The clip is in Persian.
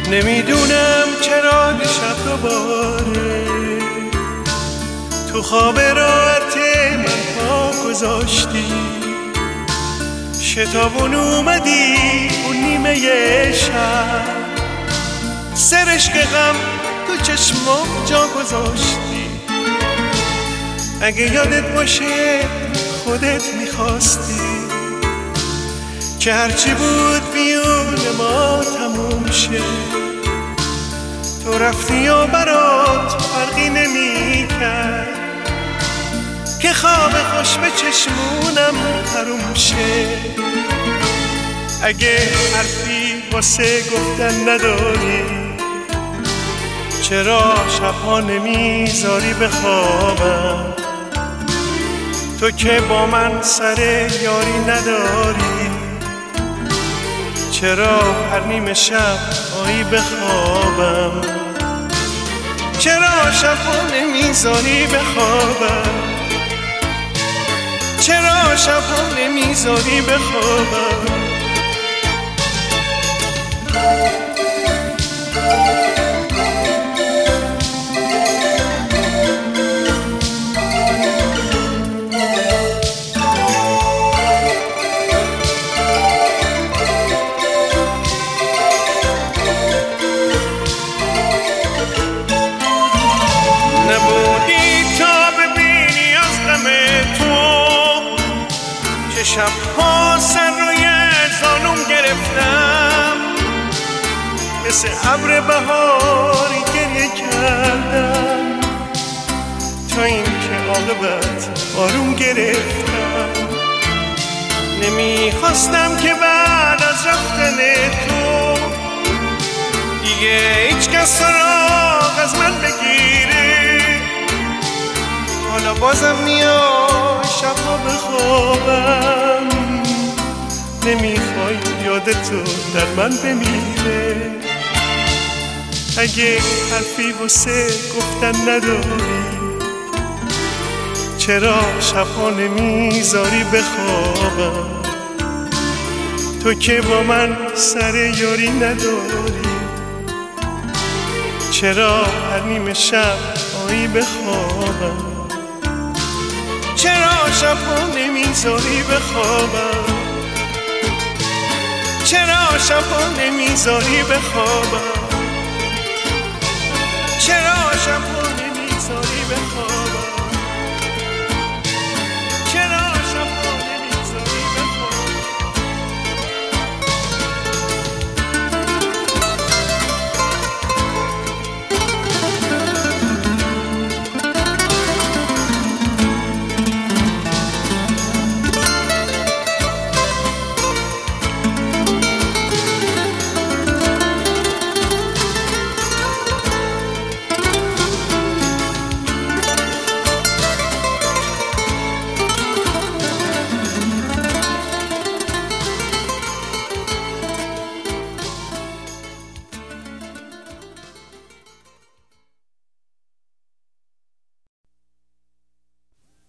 نمیدونم چرا دیشب دوباره تو خواب راحت من پا گذاشتی، شتابون اومدی اون نیمه شب، سرشک غم تو چشمام جا گذاشتی. اگه یادت باشه خودت میخواستی که هرچی بود بیون ما تموم شه، تو رفتی و برات فرقی نمی کرد که خواب خوش به چشمونم حروم شه. اگه حرفی واسه گفتن نداری چرا شبها نمیذاری بخوابم؟ تو که با من سر یاری نداری چرا هر نیمه شب آیی بخوابم؟ چرا شبها نمیذاری بخوابم؟ چرا شبها نمیذاری بخوابم؟ شبها سر روی زانوم گرفتم، مثل ابر بهاری گریه کردم تا این که عاقبت آروم گرفتم. نمیخواستم که بعد از رفتن تو دیگه هیچ کس سراغ از من بگیره، حالا بازم میاد شبها بخوابم، نمیخوای یادتو در من بمیره. اگه حرفی واسه گفتن نداری چرا شبها نمیذاری بخوابم؟ تو که با من سر یاری نداری چرا هر نیمه شب آیی بخوابم؟ چرا شبها نمیذاری بخوابم؟ چرا شبها نمیذاری بخوابم؟ چرا شبها نمیذاری بخوابم؟